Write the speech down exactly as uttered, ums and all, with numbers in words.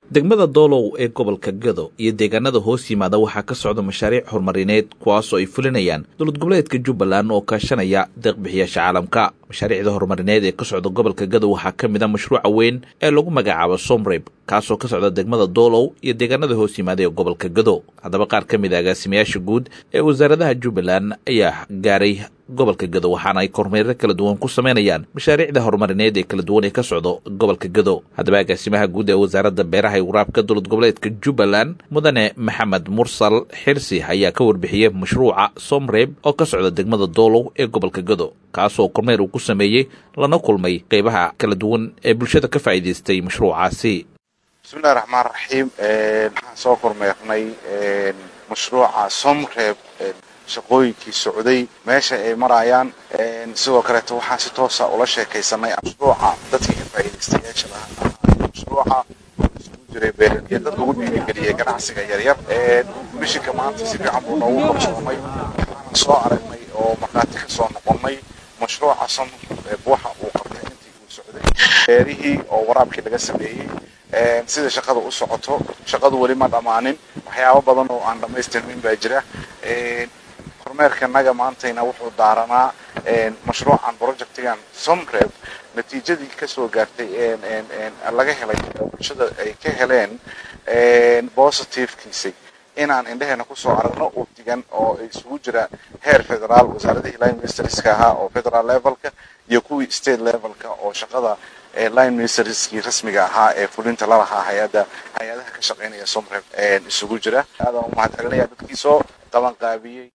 degmada doolow ee gobolka Gado iyo deegaanada hoos yimaada waxaa ka socda mashaariic horumarineed kuwaas oo ay fulinayaan dowlad goboleedka Jubbaland oo kaashanaya deeq-bixiyaasha caalamka. mashaariicda horumarineed ee ka socda gobolka Gado waxaa ka mid ah mashruuca weyn ee lagu magacaabo Somreb kaas oo ka socda degmada doolow iyo deegaanada hoos yimaada ee gobolka Gado. haddaba qaar ka mid ah agaasimayaasha guud ee wasaaradaha Jubbaland ayaa gaaray gobolka Gado waxaana ay kormeero kala duwan ku sameynayaan mashaariicda horumarineed ee kala duwan ee ka socda gobolka Gado. haddaba agaasimaha guud ee wasaaradda beeraha iyo waraabka dowlad goboleedka Jubbaland mudane Maxamed Mursal Xirsi ayaa ka warbixiyay mashruuca Somreb oo ka socda degmada doolow ee gobolka Gado kaas oo kormeer uu ku sameeyay lana kulmay qaybaha kala duwan ee bulshada ka faa'iideystay mashruucaasi. bismillaahir rahmaanir rahiim waxaan soo kormeernay mashruuca Somreb shaqooyinkii socday meesha ay marayaan sidoo kale waxaan si toos ah ula sheekaysanay mashruuca dadkii ka faa'iideystayaasha lahaa mashruuca isku jiray beeraleyda dad ugu dhiirigeliyay ganacsiga yaryar ee mishinka maanta si fiican buu noogu qabsoomay waxaan soo aragnay oo markaati ka soo noqonay mashruuca Somreb waxa uu qabtay intii uu socday beerihii oo waraabkii laga sameeyay sida shaqada u socoto shaqadu wali ma dhamaanin waxyaabo badan oo aan dhameystirmin baa jira kormeerkanaga maantayna wuxuu daaranaa mashruucan projectigan Somreb natiijadii ka soo gaartay laga helay bulshada ay ka heleen positive-kiisa inaan indhaheena ku soo aragno oo digan oo isugu jira heer federaal wasaaradda line ministerska ahaa oo federal levelka iyo kuwii state levelka oo shaqada line ministerskii rasmiga ahaa ee fulinta la lahaa hay'adda hay'adaha ka shaqeynaya Somreb isugu jira aad u mahadcelinaya dadkii soo qaban qaabiyay.